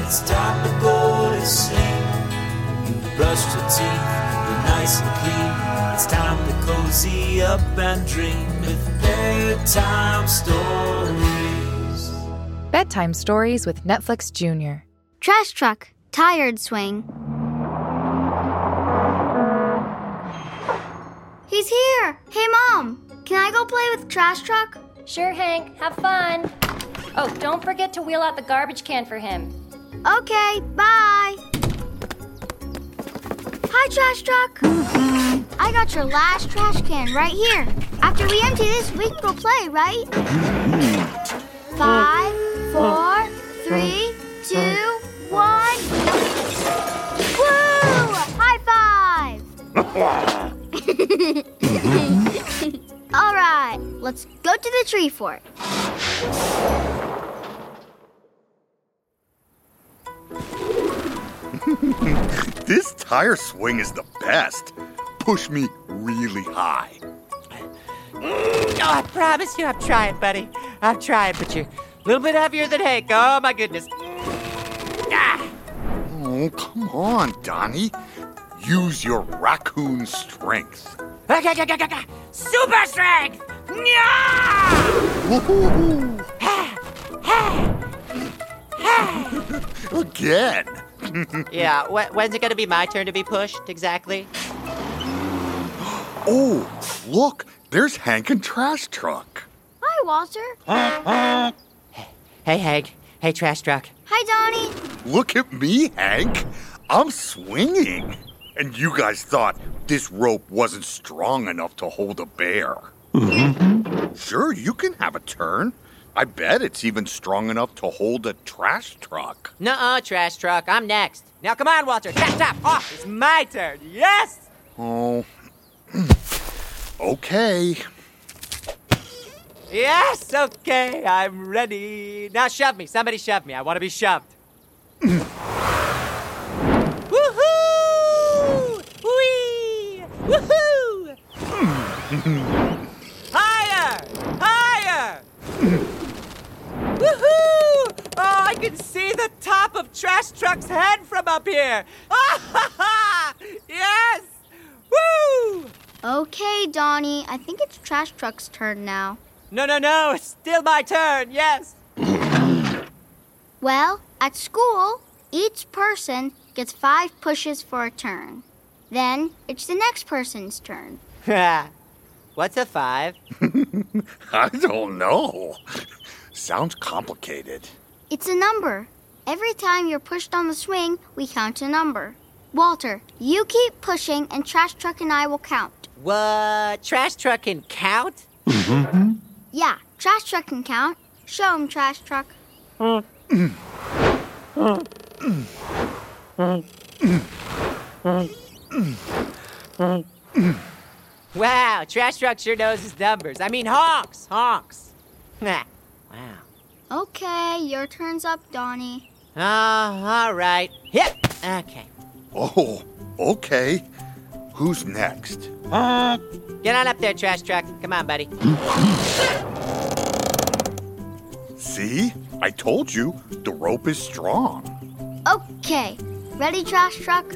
It's time to go to sleep. You've brushed your teeth, you're nice and clean. It's time to cozy up and dream with bedtime stories. Bedtime Stories with Netflix Junior. Trash truck, tired swing. He's here! Hey, Mom! Can I go play with Trash Truck? Sure, Hank. Have fun. Oh, don't forget to wheel out the garbage can for him. Okay, bye! Hi, Trash Truck! I got your last trash can right here. After we empty this, we can go play, right? 5, 4, 3, 2, 1. Woo! High five! All right, let's go to the tree fort. This tire swing is the best. Push me really high. Oh, I promise you I'm trying, buddy. I'm trying, but you're a little bit heavier than Hank. Oh, my goodness. Ah. Oh, come on, Donnie. Use your raccoon strength. Super strength! Yeah! Woohoo! Again. Yeah, when's it going to be my turn to be pushed, exactly? Oh, look, there's Hank and Trash Truck. Hi, Walter. Hey, Hank. Hey, Trash Truck. Hi, Donnie. Look at me, Hank. I'm swinging. And you guys thought this rope wasn't strong enough to hold a bear. Sure, you can have a turn. I bet it's even strong enough to hold a trash truck. Nuh-uh, Trash Truck. I'm next. Now, come on, Walter. Stop. Oh, it's my turn. Yes! Oh. Okay. Yes, okay. I'm ready. Now shove me. Somebody shove me. I want to be shoved. Woohoo! Whee! Woohoo! Higher! Higher! Woohoo! Oh, I can see the top of Trash Truck's head from up here. Yes! Woo! Okay, Donnie. I think it's Trash Truck's turn now. No. It's still my turn. Yes. Well, at school, each person gets 5 pushes for a turn. Then it's the next person's turn. What's a 5? I don't know. Sounds complicated. It's a number. Every time you're pushed on the swing, we count a number. Walter, you keep pushing and Trash Truck and I will count. What? Trash Truck can count? Yeah, Trash Truck can count. Show him, Trash Truck. Wow, Trash Truck sure knows his numbers. I mean, honks. Wow. Okay, your turn's up, Donnie. Oh, all right. Yep. Okay. Oh, okay. Who's next? Get on up there, Trash Truck. Come on, buddy. See? I told you, the rope is strong. Okay, ready, Trash Truck?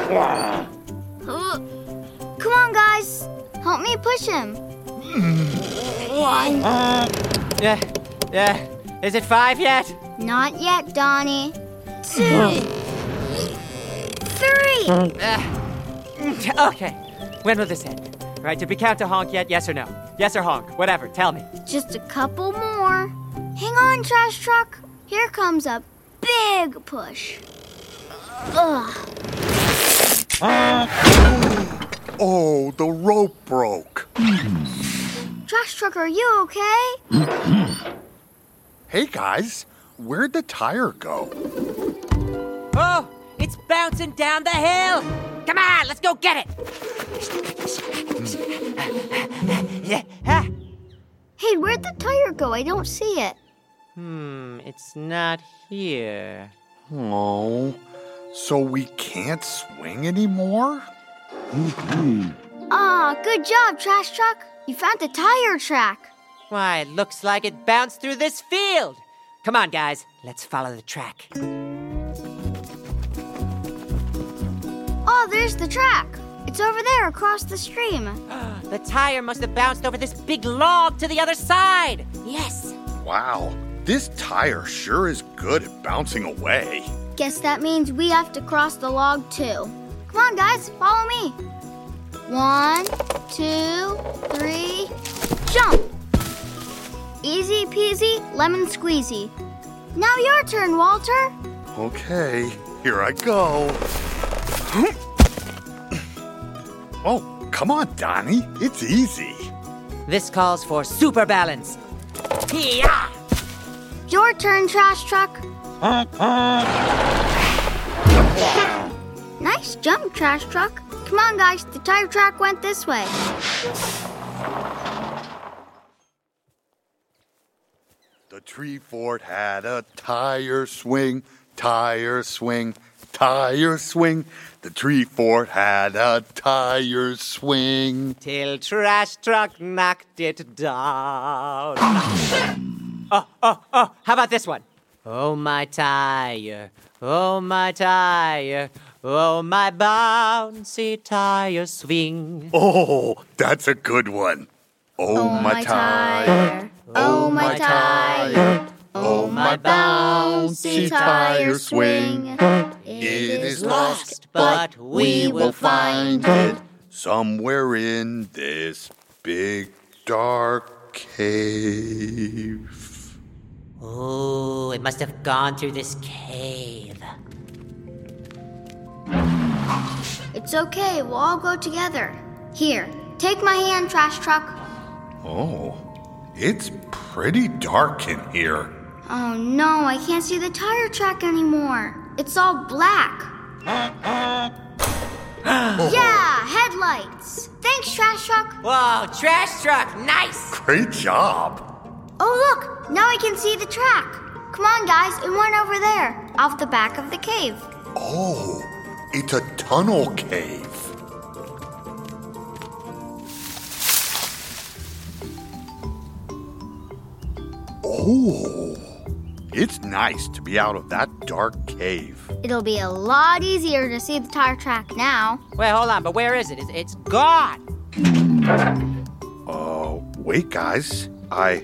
Come on, guys. Help me push him. 1. Is it 5 yet? Not yet, Donnie. 2. 3. Okay. When will this end? All right, did we count to honk yet? Yes or no? Yes or honk? Whatever, tell me. Just a couple more. Hang on, Trash Truck. Here comes a big push. Ugh. Oh, the rope broke. Trash Truck, are you okay? Hey, guys, where'd the tire go? Oh, it's bouncing down the hill. Come on, let's go get it. Hey, where'd the tire go? I don't see it. It's not here. Oh, so we can't swing anymore? Good job, Trash Truck. You found the tire track. Why, it looks like it bounced through this field. Come on, guys, let's follow the track. Oh, there's the track. It's over there across the stream. The tire must have bounced over this big log to the other side. Yes. Wow, this tire sure is good at bouncing away. Guess that means we have to cross the log too. Come on, guys, follow me. 1, 2, 3, jump! Easy peasy, lemon squeezy. Now your turn, Walter. Okay, here I go. Oh, come on, Donnie. It's easy. This calls for super balance. Hee-yah! Your turn, trash truck. Nice jump, trash truck. Come on, guys, the tire track went this way. The tree fort had a tire swing, tire swing, tire swing. The tree fort had a tire swing. Till trash truck knocked it down. Oh, how about this one? Oh, my tire, oh, my tire, oh, my bouncy tire swing. Oh, that's a good one. Oh, my tire. Oh, my tire. Oh, my bouncy tire swing. It is lost, but we will find it somewhere in this big dark cave. Oh, it must have gone through this cave. It's okay, we'll all go together. Here, take my hand, trash truck. Oh, it's pretty dark in here. Oh no, I can't see the tire track anymore. It's all black. Yeah, headlights. Thanks, trash truck. Whoa, trash truck, nice! Great job. Oh look, now I can see the track. Come on, guys, it went over there, off the back of the cave. Oh, it's a tunnel cave. Oh, it's nice to be out of that dark cave. It'll be a lot easier to see the tire track now. Wait, hold on, but where is it? It's gone. Wait, guys. I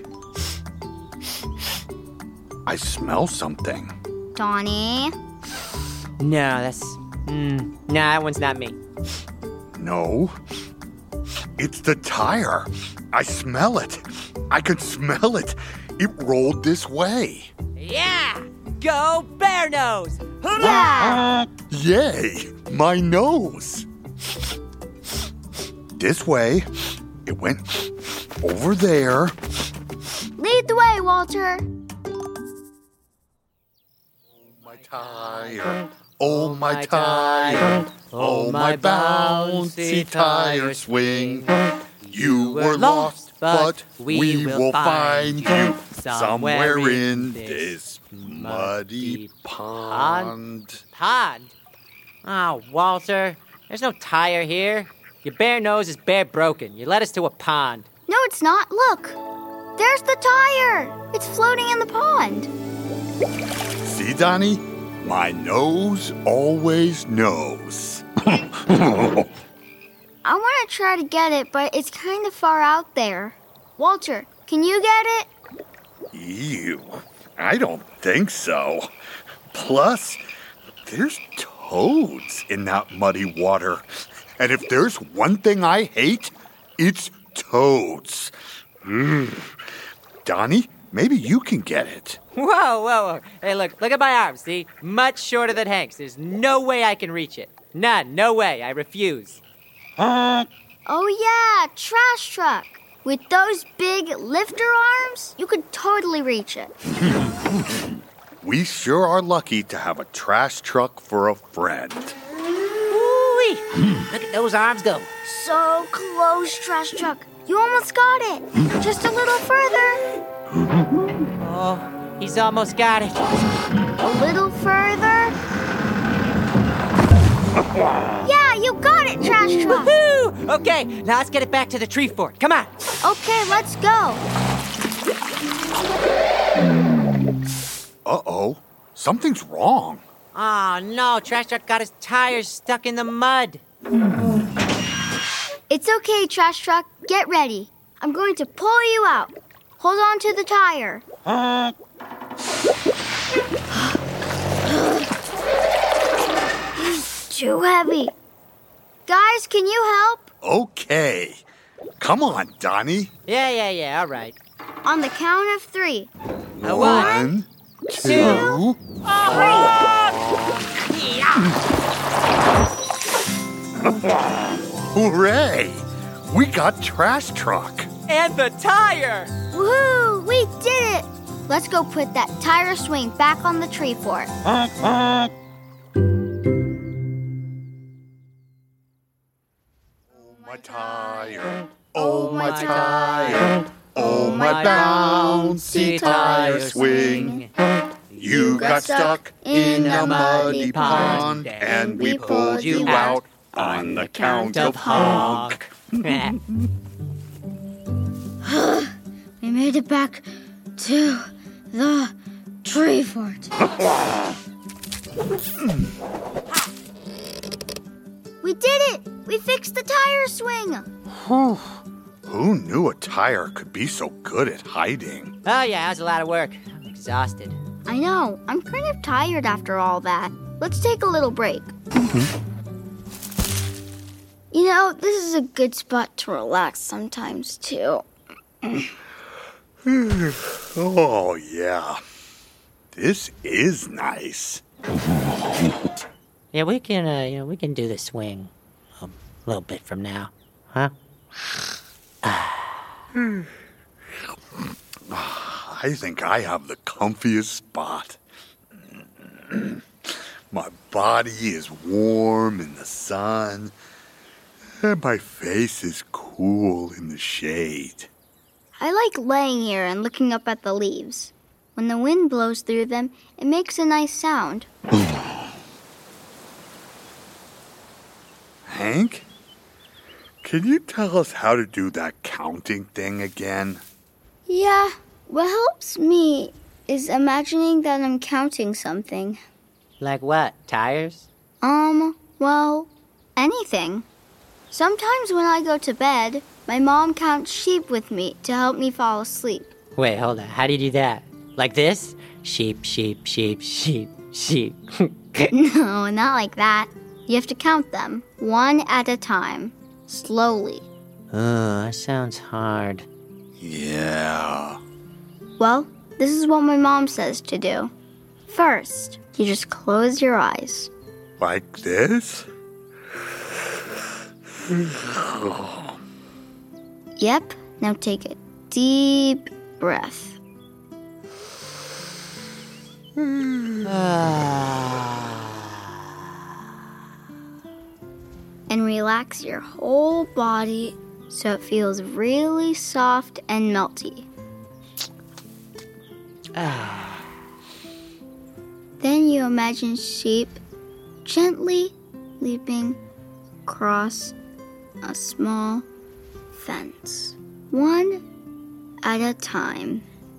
smell something. Donnie? No, that one's not me. No, it's the tire. I smell it. I can smell it. It rolled this way. Yeah! Go Bear Nose! Yeah! Yay, my nose. This way. It went over there. Lead the way, Walter. My tire. Oh, my tire. Oh, my bouncy tire swing. You were lost, but we will find you somewhere in this muddy pond. Pond? Oh, Walter, there's no tire here. Your bare nose is bare broken. You led us to a pond. No, it's not. Look. There's the tire. It's floating in the pond. See, Donnie? My nose always knows. I want to try to get it, but it's kind of far out there. Walter, can you get it? Ew, I don't think so. Plus, there's toads in that muddy water. And if there's one thing I hate, it's toads. Donnie, maybe you can get it. Whoa. Hey, look at my arms, see? Much shorter than Hank's. There's no way I can reach it. None, no way. I refuse. Oh, yeah, trash truck. With those big lifter arms, you could totally reach it. We sure are lucky to have a trash truck for a friend. Ooh-wee. Look at those arms go. So close, trash truck. You almost got it. Just a little further. Oh, he's almost got it. A little further. Yeah, you got it, trash truck. Woohoo! Okay, now let's get it back to the tree fort. Come on. Okay, let's go. Uh-oh, something's wrong. Oh, no, Trash Truck got his tires stuck in the mud. It's okay, Trash Truck. Get ready. I'm going to pull you out. Hold on to the tire. He's too heavy. Guys, can you help? Okay. Come on, Donnie. Yeah, all right. On the count of 3. One, two. Hooray! We got Trash Truck. And the tire! Woohoo! We did it! Let's go put that tire swing back on the tree fort. My tire. Oh, my tire. Oh, my bouncy tire swing. You got stuck in a muddy pond, and we pulled you out on the count of honk. We made it back to the tree fort. We did it! We fixed the tire swing! Who knew a tire could be so good at hiding? Oh, yeah, that was a lot of work. I'm exhausted. I know. I'm kind of tired after all that. Let's take a little break. You know, this is a good spot to relax sometimes, too. Oh, yeah. This is nice. Yeah, we can do the swing a little bit from now, huh? I think I have the comfiest spot. My body is warm in the sun, and my face is cool in the shade. I like laying here and looking up at the leaves. When the wind blows through them, it makes a nice sound. Hank, can you tell us how to do that counting thing again? Yeah, what helps me is imagining that I'm counting something. Like what? Tires? Well, anything. Sometimes when I go to bed, my mom counts sheep with me to help me fall asleep. Wait, hold on. How do you do that? Like this? Sheep, sheep, sheep, sheep, sheep. No, not like that. You have to count them, one at a time, slowly. Oh, that sounds hard. Yeah. Well, this is what my mom says to do. First, you just close your eyes. Like this? Yep, now take a deep breath. And relax your whole body so it feels really soft and melty. Then you imagine sheep gently leaping across a small fence, one at a time.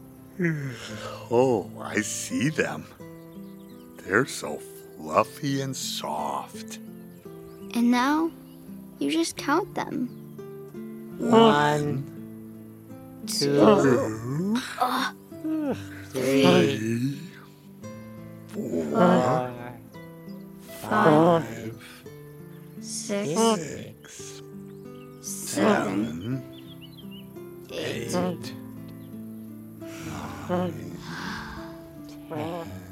Oh, I see them. They're so fluffy and soft. And now you just count them. 1, 2, 3, 4, 5, 6, 7, 8, 9, 10.